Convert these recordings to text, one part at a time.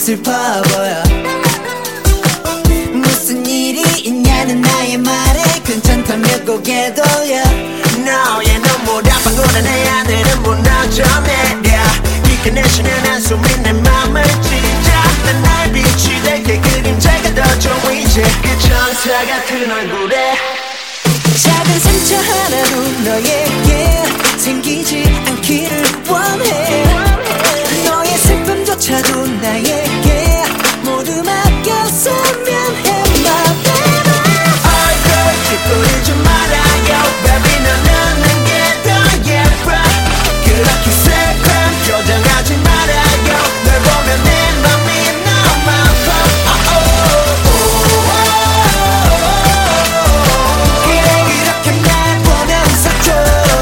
슬퍼 보여. 무슨 일이 있냐는 나의 말에 괜찮다며 고개 돌려. 너의 눈물 앞방울에 내 하늘은 무너져 내려. 깊게 내쉬는 한숨이 내 맘을 찢어. 난 날 빛이 될게 그림자가 더 좋아 이제. 그 천사 같은 얼굴에 작은 상처 하나로 너에게 생기지 않기를 원해. 너의 슬픔조차도 나에게 모두 맡겼으면 해. My baby 얼굴 찌푸리지 말아요 baby. 너는 내게 더 예뻐. 그렇게 슬픈 표정하지 말아요. 널 보면 내 맘이 너무 아파. 그래 그렇게 날 보면 웃어줘.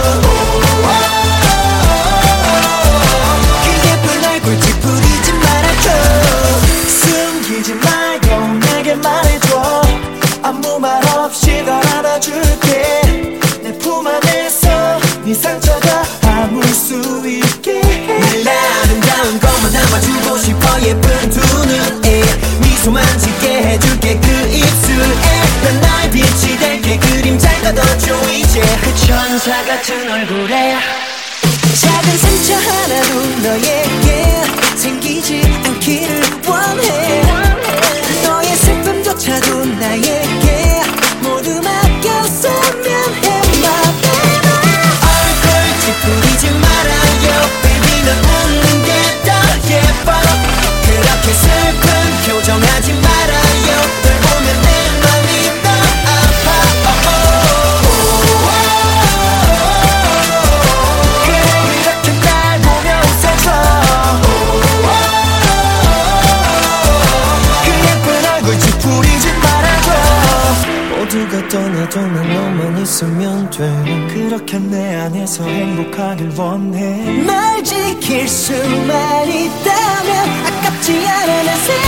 그 예쁜 얼굴 찌푸리지 말아줘. 숨기지 말고 내게 말해줘. 아무 말 없이 널 안아줄게. 내 품 안에서 네 상처가 아물 수 있게. 날 아름다운 것만 담아주고 싶어. 예쁜 두 눈에 미소만 짓게 해줄게. 그 입술에 난 나의 빛이 될게. 그림자가 더 좋아 이제. 그 천사 같은 얼굴에 작은 상처 하나로 너에게 생기지 않기를 원해. 너의 슬픔조차도 나에게 모두 맡겼으면 해. My baby 얼굴 찌푸리지 말아요 baby. 넌 웃는 게 더 예뻐. 그렇게 슬픈 표정하지 말아요. 널 보면 내 맘이 더 아파. 그래 이렇게 날 보며 웃어줘. 그 예쁜 얼굴 찌푸리지 말아줘. 모두가 떠나도 난 너만 있으면 돼. 그렇게 내 안에서 행복하길 원해. 널 지킬 수만 있다면 아깝지 않아 내 생각.